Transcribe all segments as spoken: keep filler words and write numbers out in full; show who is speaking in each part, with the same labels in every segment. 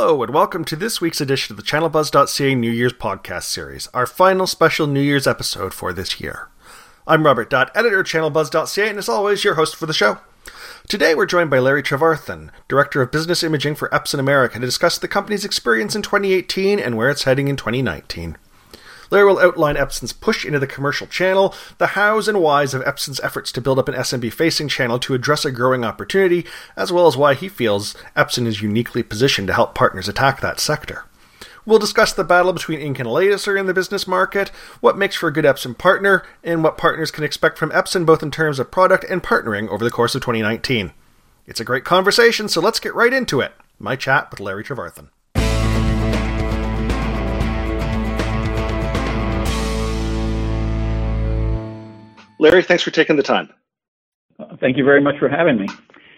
Speaker 1: Hello, and welcome to this week's edition of the Channel Buzz dot C A New Year's podcast series, our final special New Year's episode for this year. I'm Robert Dutt, editor of Channel Buzz dot C A, and as always, your host for the show. Today we're joined by Larry Trevarthen, Director of Business Imaging for Epson America, to discuss the company's experience in twenty eighteen and where it's heading in twenty nineteen. Larry will outline Epson's push into the commercial channel, the hows and whys of Epson's efforts to build up an S M B-facing channel to address a growing opportunity, as well as why he feels Epson is uniquely positioned to help partners attack that sector. We'll discuss the battle between ink and laser in the business market, what makes for a good Epson partner, and what partners can expect from Epson both in terms of product and partnering over the course of twenty nineteen. It's a great conversation, so let's get right into it. My chat with Larry Trevarthen. Larry, thanks for taking the time.
Speaker 2: Thank you very much for having me.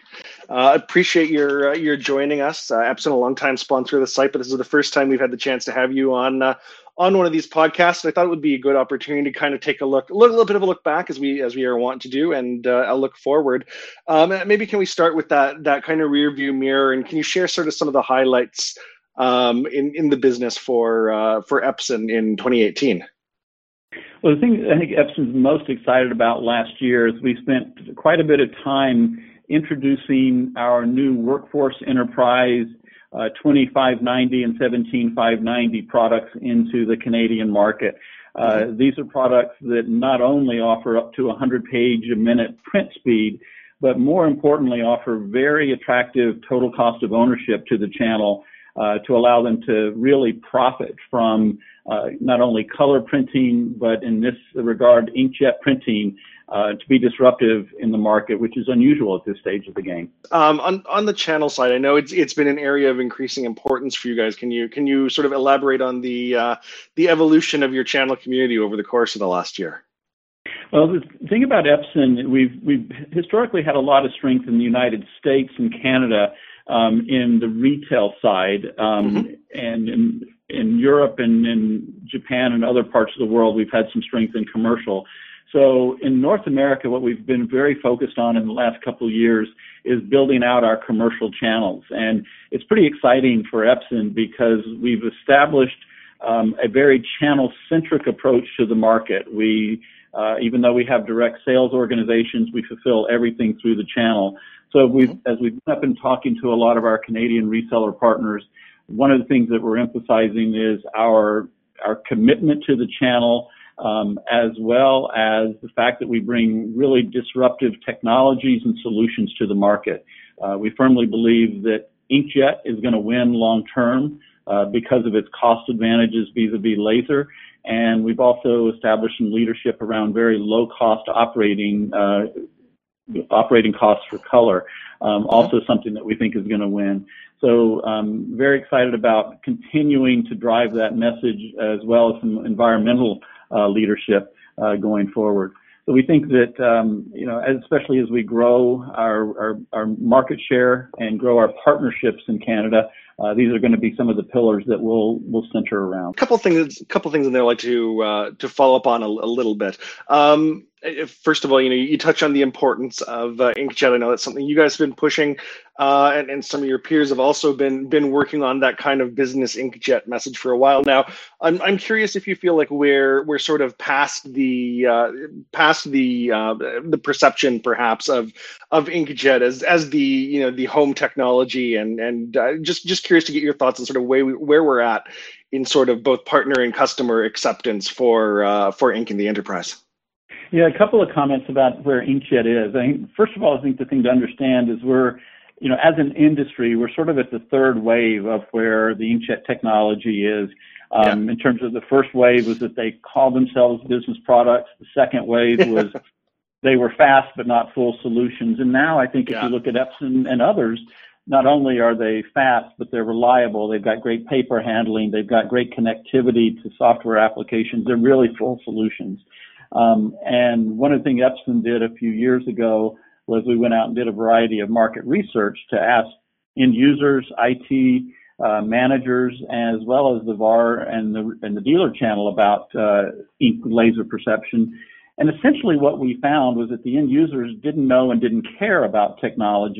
Speaker 1: I uh, appreciate your uh, your joining us. Uh, Epson, a longtime sponsor of the site, but this is the first time we've had the chance to have you on uh, on one of these podcasts. I thought it would be a good opportunity to kind of take a look, a little, little bit of a look back as we as we are wont to do, and uh, a look forward. Um, maybe can we start with that that kind of rear view mirror, and can you share sort of some of the highlights um, in in the business for uh, for Epson in twenty eighteen?
Speaker 2: Well, the thing I think Epson's most excited about last year is we spent quite a bit of time introducing our new Workforce Enterprise uh, twenty-five ninety and seventeen five ninety products into the Canadian market. Uh, these are products that not only offer up to one hundred page a minute print speed, but more importantly offer very attractive total cost of ownership to the channel uh, to allow them to really profit from uh, not only color printing, but in this regard, inkjet printing, Uh, to be disruptive in the market, which is unusual at this stage of the game.
Speaker 1: Um, on on the channel side, I know it's it's been an area of increasing importance for you guys. Can you can you sort of elaborate on the uh, the evolution of your channel community over the course of the last year?
Speaker 2: Well, the thing about Epson, we've we've historically had a lot of strength in the United States and Canada um, in the retail side, um, mm-hmm. and in in Europe and in Japan and other parts of the world, we've had some strength in commercial. So in North America, what we've been very focused on in the last couple of years is building out our commercial channels. And it's pretty exciting for Epson because we've established um, a very channel-centric approach to the market. We, uh, even though we have direct sales organizations, we fulfill everything through the channel. So we've, mm-hmm. as we've been talking to a lot of our Canadian reseller partners, one of the things that we're emphasizing is our, our commitment to the channel, Um, as well as the fact that we bring really disruptive technologies and solutions to the market. Uh, we firmly believe that inkjet is going to win long term uh, because of its cost advantages vis-a-vis laser, and we've also established some leadership around very low-cost operating uh, operating costs for color. Um, also something that we think is going to win. So um, very excited about continuing to drive that message as well as some environmental Uh, leadership uh, going forward. So we think that, um, you know, especially as we grow our, our, our market share and grow our partnerships in Canada, uh, these are going to be some of the pillars that we'll we'll center around.
Speaker 1: A couple things, a couple things in there I'd like to uh, to follow up on a, a little bit. Um, First of all, you know, you touch on the importance of uh, inkjet. I know that's something you guys have been pushing, uh, and, and some of your peers have also been been working on that kind of business inkjet message for a while now. I'm I'm curious if you feel like we're we're sort of past the uh, past the uh, the perception perhaps of of inkjet as as the you know the home technology, and and uh, just just curious to get your thoughts on sort of where we, where we're at in sort of both partner and customer acceptance for uh, for ink in the enterprise.
Speaker 2: Yeah, a couple of comments about where inkjet is. I think, first of all, I think the thing to understand is we're, you know, as an industry, we're sort of at the third wave of where the inkjet technology is. Um, yeah. In terms of the first wave was that they called themselves business products. The second wave was they were fast but not full solutions. And now I think if yeah. you look at Epson and others, not only are they fast, but they're reliable. They've got great paper handling. They've got great connectivity to software applications. They're really full solutions. Um, and one of the things Epson did a few years ago was we went out and did a variety of market research to ask end users, I T uh, managers, as well as the V A R and the, and the dealer channel about uh, ink laser perception. And essentially what we found was that the end users didn't know and didn't care about technology.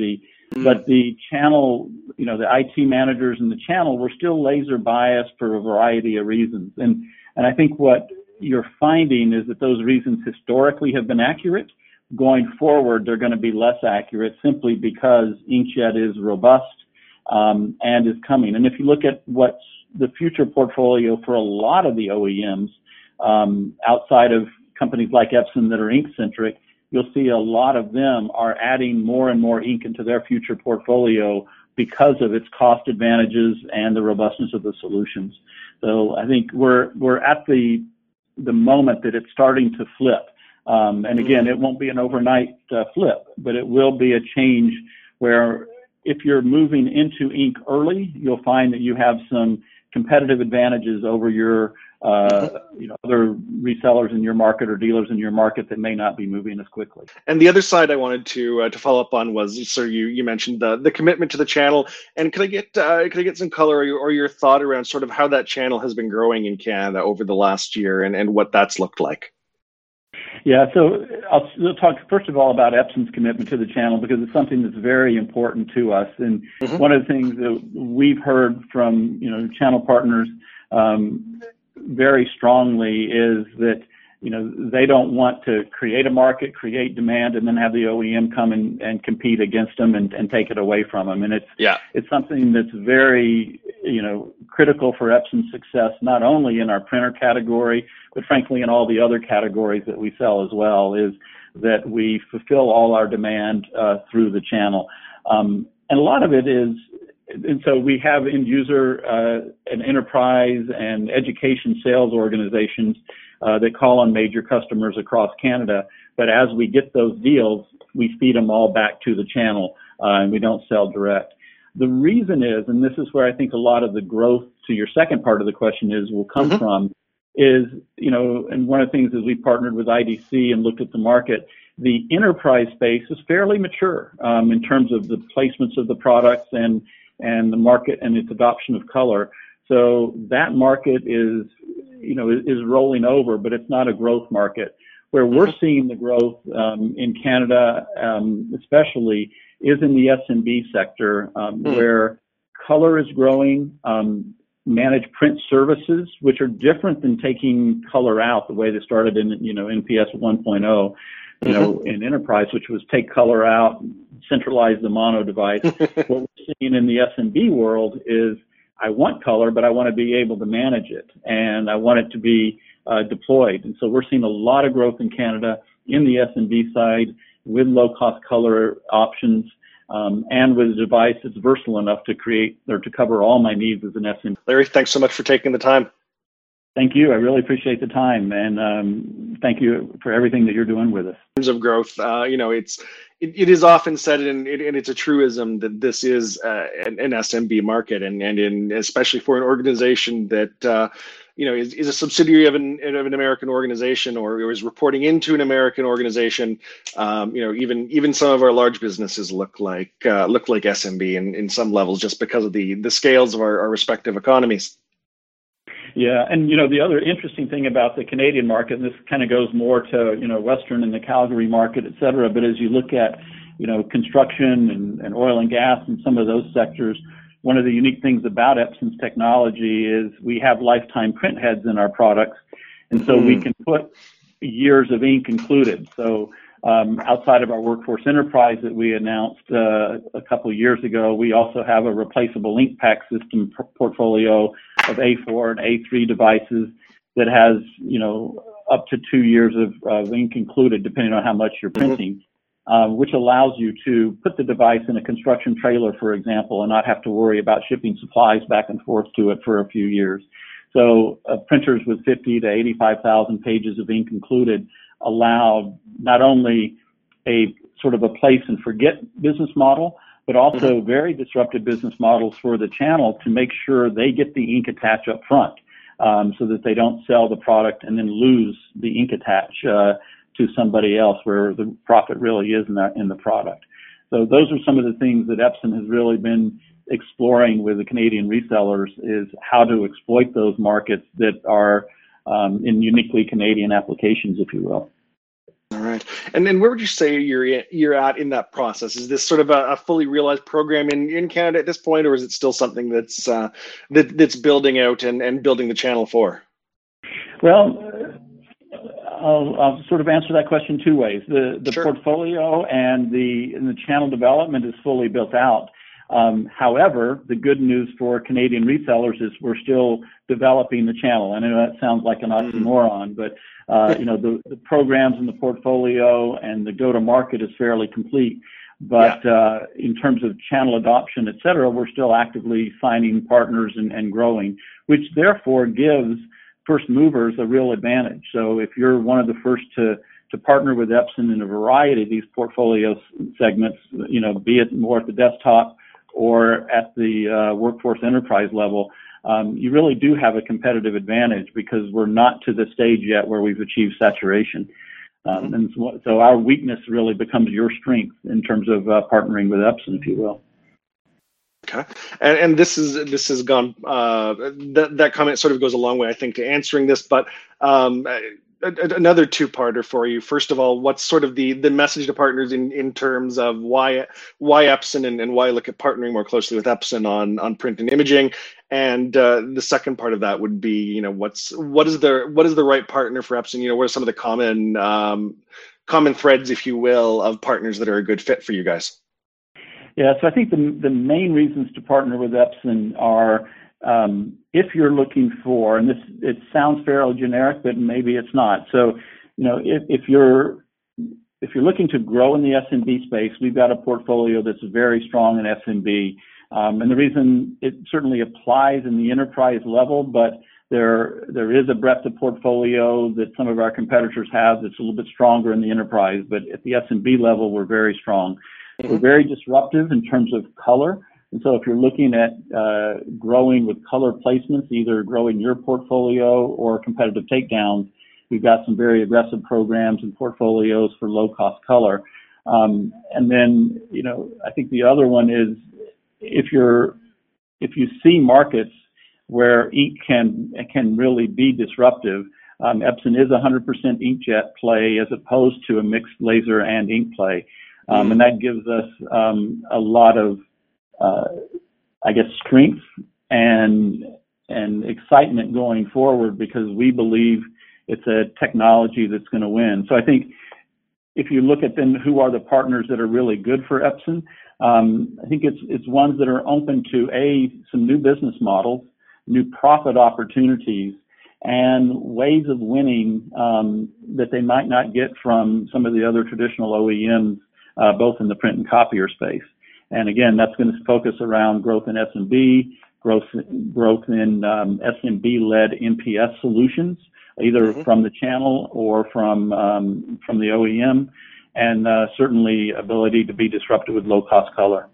Speaker 2: Mm-hmm. But the channel, you know, the I T managers and the channel were still laser biased for a variety of reasons. And, and I think what you're finding is that those reasons historically have been accurate. Going forward, they're going to be less accurate simply because inkjet is robust um, and is coming. And if you look at what's the future portfolio for a lot of the O E Ms um, outside of companies like Epson that are ink-centric, you'll see a lot of them are adding more and more ink into their future portfolio because of its cost advantages and the robustness of the solutions. So I think we're we're at the the moment that it's starting to flip. Um, and again, it won't be an overnight uh, flip, but it will be a change where if you're moving into ink early, you'll find that you have some competitive advantages over your uh, you know, other resellers in your market or dealers in your market that may not be moving as quickly.
Speaker 1: And the other side I wanted to uh, to follow up on was, sir, you you mentioned the the commitment to the channel, and could I get uh, could I get some color or your, or your thought around sort of how that channel has been growing in Canada over the last year and, and what that's looked like?
Speaker 2: Yeah, so I'll, I'll talk first of all about Epson's commitment to the channel because it's something that's very important to us. And mm-hmm. one of the things that we've heard from you know channel partners um, very strongly is that you know they don't want to create a market, create demand, and then have the O E M come and, and compete against them and, and take it away from them. And it's
Speaker 1: yeah.
Speaker 2: it's something that's very you know critical for Epson's success, not only in our printer category, but frankly in all the other categories that we sell as well, is that we fulfill all our demand uh, through the channel. Um, and a lot of it is, and so we have end user uh, and enterprise and education sales organizations uh, that call on major customers across Canada. But as we get those deals, we feed them all back to the channel uh, and we don't sell direct. The reason is, and this is where I think a lot of the growth to your second part of the question is will come mm-hmm. from, is, you know, and one of the things is we partnered with I D C and looked at the market. The enterprise space is fairly mature um, in terms of the placements of the products and and the market and its adoption of color. So that market is, you know, is, is rolling over, but it's not a growth market. Where we're seeing the growth um, in Canada, um, especially, is in the S M B sector, um, mm. where color is growing. Um, managed print services, which are different than taking color out the way they started in, you know, N P S one point oh, you mm-hmm. know, in enterprise, which was take color out, centralize the mono device. What we're seeing in the S M B world is I want color, but I want to be able to manage it and I want it to be uh, deployed. And so we're seeing a lot of growth in Canada in the S M B side with low cost color options. Um, and with a device that's versatile enough to create or to cover all my needs as an S M B.
Speaker 1: Larry, thanks so much for taking the time.
Speaker 2: Thank you. I really appreciate the time, and um, thank you for everything that you're doing with us.
Speaker 1: In terms of growth, uh, you know, it's it, it is often said, and, it, and it's a truism that this is uh, an, an S M B market, and and in especially for an organization that uh, you know is, is a subsidiary of an of an American organization or, or is reporting into an American organization. Um, you know, even even some of our large businesses look like uh, look like S M B in, in some levels just because of the the scales of our, our respective economies.
Speaker 2: Yeah, and you know the other interesting thing about the Canadian market, and this kind of goes more to you know Western and the Calgary market, et cetera. But as you look at you know construction and, and oil and gas and some of those sectors, one of the unique things about Epson's technology is we have lifetime print heads in our products, and so mm. we can put years of ink included. So um, outside of our Workforce Enterprise that we announced uh, a couple of years ago, we also have a replaceable ink pack system p- portfolio of A four and A three devices that has, you know, up to two years of, of ink included, depending on how much you're printing, mm-hmm. um, which allows you to put the device in a construction trailer, for example, and not have to worry about shipping supplies back and forth to it for a few years. So uh, printers with fifty to eighty-five thousand pages of ink included allow not only a sort of a place and forget business model, but also very disruptive business models for the channel to make sure they get the ink attach up front um, so that they don't sell the product and then lose the ink attach uh, to somebody else where the profit really is in the, in the product. So those are some of the things that Epson has really been exploring with the Canadian resellers, is how to exploit those markets that are um, in uniquely Canadian applications, if you will.
Speaker 1: All right. And then where would you say you're you're at in that process? Is this sort of a, a fully realized program in, in Canada at this point, or is it still something that's uh, that, that's building out and, and building the channel for?
Speaker 2: Well, I'll, I'll sort of answer that question two ways. The the
Speaker 1: Sure.
Speaker 2: portfolio and the and the channel development is fully built out. Um, however, the good news for Canadian resellers is we're still developing the channel. I know that sounds like an oxymoron, but uh, you know the, the programs in the portfolio and the go-to-market is fairly complete. But yeah. uh, in terms of channel adoption, et cetera, we're still actively signing partners and, and growing, which therefore gives first movers a real advantage. So if you're one of the first to to partner with Epson in a variety of these portfolio segments, you know, be it more at the desktop or at the uh, workforce enterprise level, um, you really do have a competitive advantage because we're not to the stage yet where we've achieved saturation. Um, and so, so our weakness really becomes your strength in terms of uh, partnering with Epson, if you will.
Speaker 1: Okay, and and this is this has gone. Uh, that that comment sort of goes a long way, I think, to answering this. But um, another two-parter for you. First of all, what's sort of the the message to partners in in terms of why why Epson and, and why look at partnering more closely with Epson on on print and imaging? And uh, the second part of that would be, you know, what's what is the what is the right partner for Epson? You know, what are some of the common um, common threads, if you will, of partners that are a good fit for you guys?
Speaker 2: Yeah, so I think the the main reasons to partner with Epson are um, if you're looking for, and this it sounds fairly generic, but maybe it's not. So, you know, if, if you're if you're looking to grow in the S M B space, we've got a portfolio that's very strong in S M B, um, and the reason it certainly applies in the enterprise level, but there there is a breadth of portfolio that some of our competitors have that's a little bit stronger in the enterprise, but at the S M B level, we're very strong. Mm-hmm. We're very disruptive in terms of color. And so if you're looking at uh, growing with color placements, either growing your portfolio or competitive takedowns, we've got some very aggressive programs and portfolios for low-cost color. Um, and then, you know, I think the other one is if you're if you see markets where ink can can really be disruptive, um, Epson is a one hundred percent inkjet play as opposed to a mixed laser and ink play. Um, and that gives us um, a lot of, uh, I guess, strength and and excitement going forward because we believe it's a technology that's going to win. So I think if you look at then who are the partners that are really good for Epson, um, I think it's it's ones that are open to a some new business models, new profit opportunities, and ways of winning um, that they might not get from some of the other traditional O E Ms. Uh, both in the print and copier space. And again, that's going to focus around growth in S M B, growth, growth in um, S M B-led N P S solutions, either mm-hmm. from the channel or from um, from the O E M, and uh, certainly ability to be disruptive with low-cost color.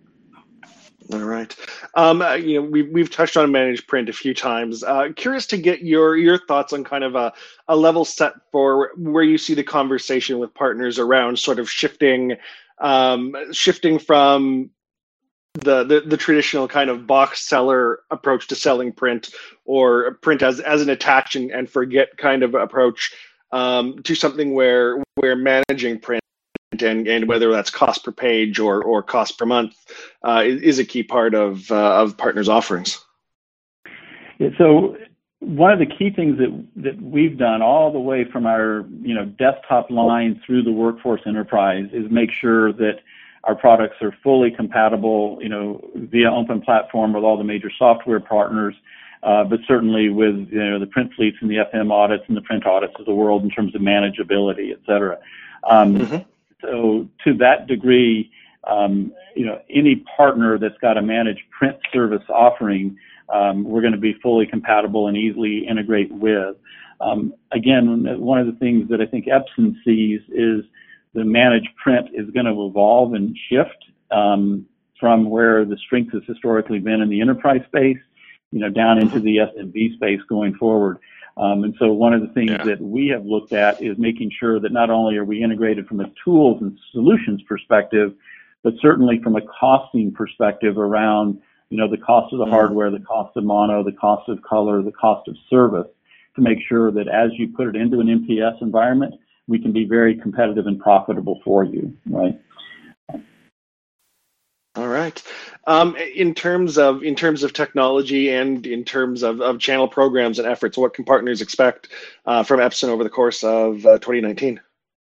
Speaker 1: All right. Um, uh, you know, we've we've touched on managed print a few times. Uh, curious to get your your thoughts on kind of a, a level set for where you see the conversation with partners around sort of shifting um, shifting from the, the the traditional kind of box seller approach to selling print or print as as an attach and, and forget kind of approach um, to something where where managing print and, and whether that's cost per page or, or cost per month uh, is, is a key part of uh, of partners' offerings.
Speaker 2: Yeah, so one of the key things that that we've done all the way from our you know desktop line through the workforce enterprise is make sure that our products are fully compatible, you know, via open platform with all the major software partners, uh, but certainly with you know the print fleets and the F M audits and the print audits of the world in terms of manageability, et cetera. Um, mm-hmm. So to that degree, um, you know, any partner that's got a managed print service offering, um, we're going to be fully compatible and easily integrate with. Um, again, one of the things that I think Epson sees is the managed print is going to evolve and shift um, from where the strength has historically been in the enterprise space, you know, down into the S M B space going forward. Um, and so one of the things yeah. that we have looked at is making sure that not only are we integrated from a tools and solutions perspective, but certainly from a costing perspective around, you know, the cost of the mm-hmm. hardware, the cost of mono, the cost of color, the cost of service, to make sure that as you put it into an M P S environment, we can be very competitive and profitable for you, right?
Speaker 1: All right. Um, in terms of in terms of technology and in terms of, of channel programs and efforts, what can partners expect uh, from Epson over the course of uh, twenty nineteen?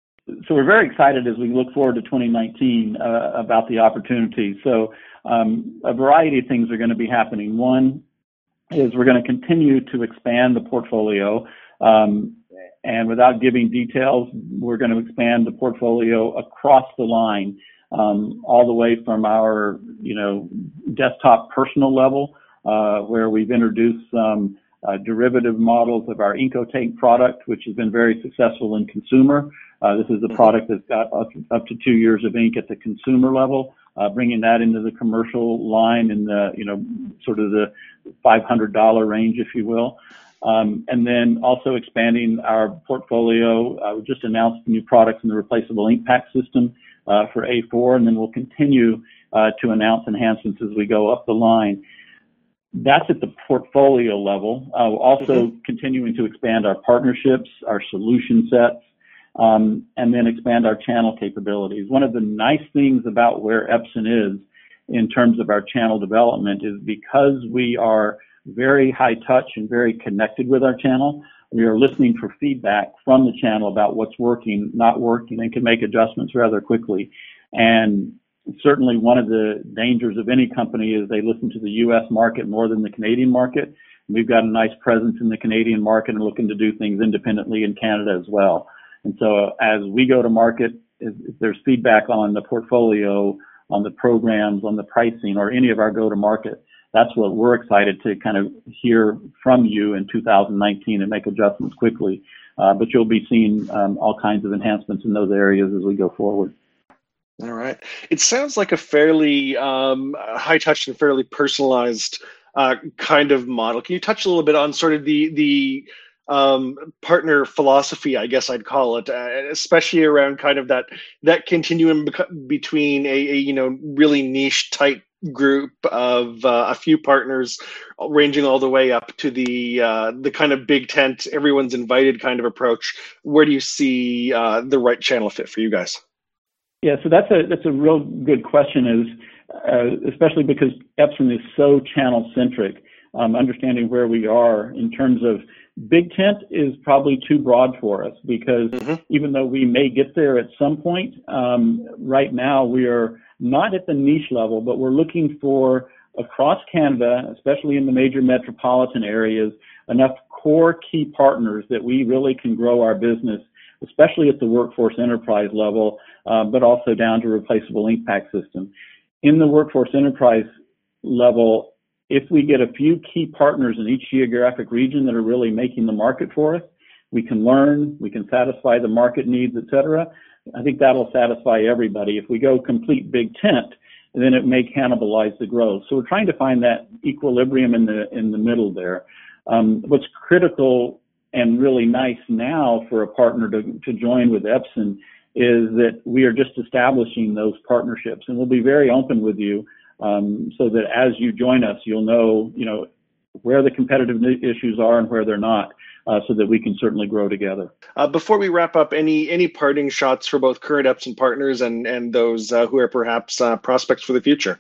Speaker 2: So we're very excited as we look forward to twenty nineteen uh, about the opportunities. So um, a variety of things are going to be happening. One is we're going to continue to expand the portfolio. Um, and without giving details, we're going to expand the portfolio across the line, um, all the way from our, you know, desktop personal level, uh, where we've introduced some uh, derivative models of our Incotank product, which has been very successful in consumer. Uh, this is a product that's got up, up to two years of ink at the consumer level, uh, bringing that into the commercial line in the, you know, sort of the five hundred dollars range, if you will. Um, and then also expanding our portfolio. Uh, we just announced new products in the replaceable ink pack system uh, for A four, and then we'll continue uh, to announce enhancements as we go up the line. That's at the portfolio level. Uh, we're also mm-hmm. continuing to expand our partnerships, our solution sets, um, and then expand our channel capabilities. One of the nice things about where Epson is in terms of our channel development is because we are very high touch and very connected with our channel, we are listening for feedback from the channel about what's working, not working, and can make adjustments rather quickly. And certainly one of the dangers of any company is they listen to the U S market more than the Canadian market. We've got a nice presence in the Canadian market and looking to do things independently in Canada as well. And so as we go to market, if, if there's feedback on the portfolio, on the programs, on the pricing, or any of our go-to-market, that's what we're excited to kind of hear from you in two thousand nineteen and make adjustments quickly. Uh, but you'll be seeing um, all kinds of enhancements in those areas as we go forward.
Speaker 1: All right. It sounds like a fairly um, high-touch and fairly personalized uh, kind of model. Can you touch a little bit on sort of the the um, partner philosophy, I guess I'd call it, uh, especially around kind of that that continuum bec- between a, a you know really niche tight group of uh, a few partners, ranging all the way up to the uh, the kind of big tent, everyone's invited kind of approach. Where do you see uh, the right channel fit for you guys?
Speaker 2: Yeah, so that's a that's a real good question, is uh, especially because Epson is so channel centric. Um, understanding where we are in terms of big tent is probably too broad for us, because mm-hmm. even though we may get there at some point, um, right now we are not at the niche level, but we're looking for across Canada, especially in the major metropolitan areas, enough core key partners that we really can grow our business, especially at the workforce enterprise level, uh, but also down to replaceable ink pack system. In the workforce enterprise level, if we get a few key partners in each geographic region that are really making the market for us, we can learn, we can satisfy the market needs, et cetera. I think that'll satisfy everybody. If we go complete big tent, then it may cannibalize the growth. So we're trying to find that equilibrium in the in the middle there. Um, what's critical and really nice now for a partner to, to join with Epson is that we are just establishing those partnerships, and we'll be very open with you. Um, so that as you join us, you'll know, you know, where the competitive issues are and where they're not, uh, so that we can certainly grow together.
Speaker 1: Uh, before we wrap up, any any parting shots for both current Epson partners and and those uh, who are perhaps uh, prospects for the future?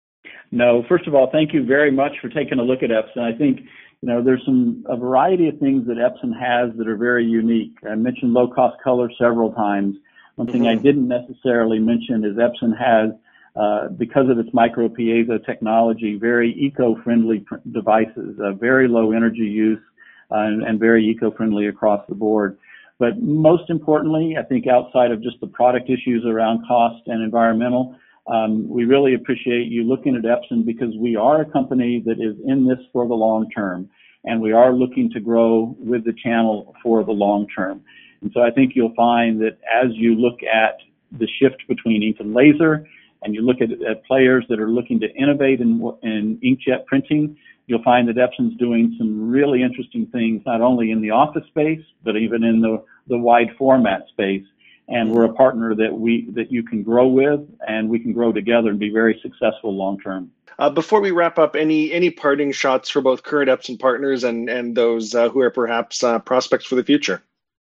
Speaker 2: No, first of all, thank you very much for taking a look at Epson. I think, you know, there's some a variety of things that Epson has that are very unique. I mentioned low-cost color several times. One thing mm-hmm. I didn't necessarily mention is Epson has, Uh, because of its micro piezo technology, very eco-friendly pr- devices, uh, very low energy use, uh, and, and very eco-friendly across the board. But most importantly, I think outside of just the product issues around cost and environmental, um, we really appreciate you looking at Epson, because we are a company that is in this for the long term, and we are looking to grow with the channel for the long term. And so I think you'll find that as you look at the shift between ink and laser, and you look at, at players that are looking to innovate in, in inkjet printing, you'll find that Epson's doing some really interesting things, not only in the office space, but even in the, the wide format space. And we're a partner that we that you can grow with, and we can grow together and be very successful long term.
Speaker 1: Uh, before we wrap up, any any parting shots for both current Epson partners and, and those uh, who are perhaps uh, prospects for the future?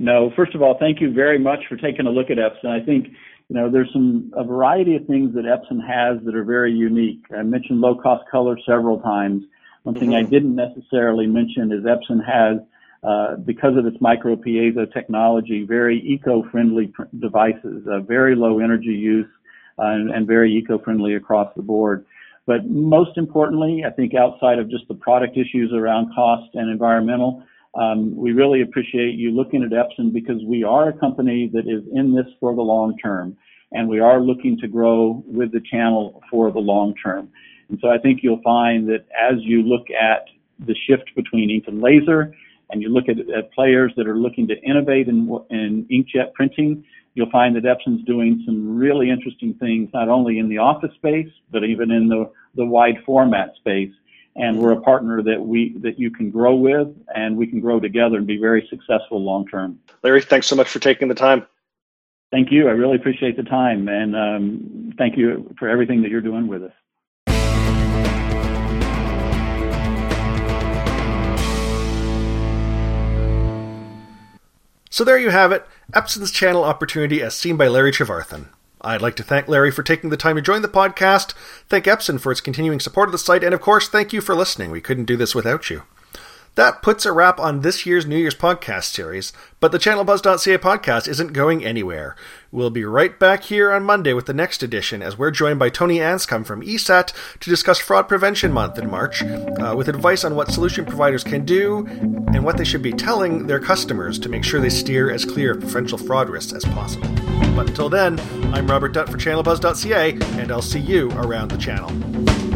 Speaker 2: No, first of all, thank you very much for taking a look at Epson. I think, you know, there's some a variety of things that Epson has that are very unique. I mentioned low-cost color several times. One thing mm-hmm. I didn't necessarily mention is Epson has, uh, because of its micro piezo technology, very eco-friendly pr- devices, uh, very low energy use, uh, and, and very eco-friendly across the board. But most importantly, I think outside of just the product issues around cost and environmental, um, we really appreciate you looking at Epson because we are a company that is in this for the long term, and we are looking to grow with the channel for the long term. And so I think you'll find that as you look at the shift between ink and laser, and you look at, at players that are looking to innovate in, in inkjet printing, you'll find that Epson's doing some really interesting things, not only in the office space, but even in the, the wide format space. And we're a partner that we that you can grow with, and we can grow together and be very successful long term.
Speaker 1: Larry, thanks so much for taking the time.
Speaker 2: Thank you. I really appreciate the time, and um, thank you for everything that you're doing with us.
Speaker 1: So there you have it, Epson's channel opportunity as seen by Larry Trevarthen. I'd like to thank Larry for taking the time to join the podcast, thank Epson for its continuing support of the site, and of course, thank you for listening. We couldn't do this without you. That puts a wrap on this year's New Year's podcast series, but the Channel Buzz dot C A podcast isn't going anywhere. We'll be right back here on Monday with the next edition as we're joined by Tony Anscombe from E S A T to discuss Fraud Prevention Month in March, uh, with advice on what solution providers can do and what they should be telling their customers to make sure they steer as clear of potential fraud risks as possible. But until then, I'm Robert Dutt for Channel Buzz dot C A, and I'll see you around the channel.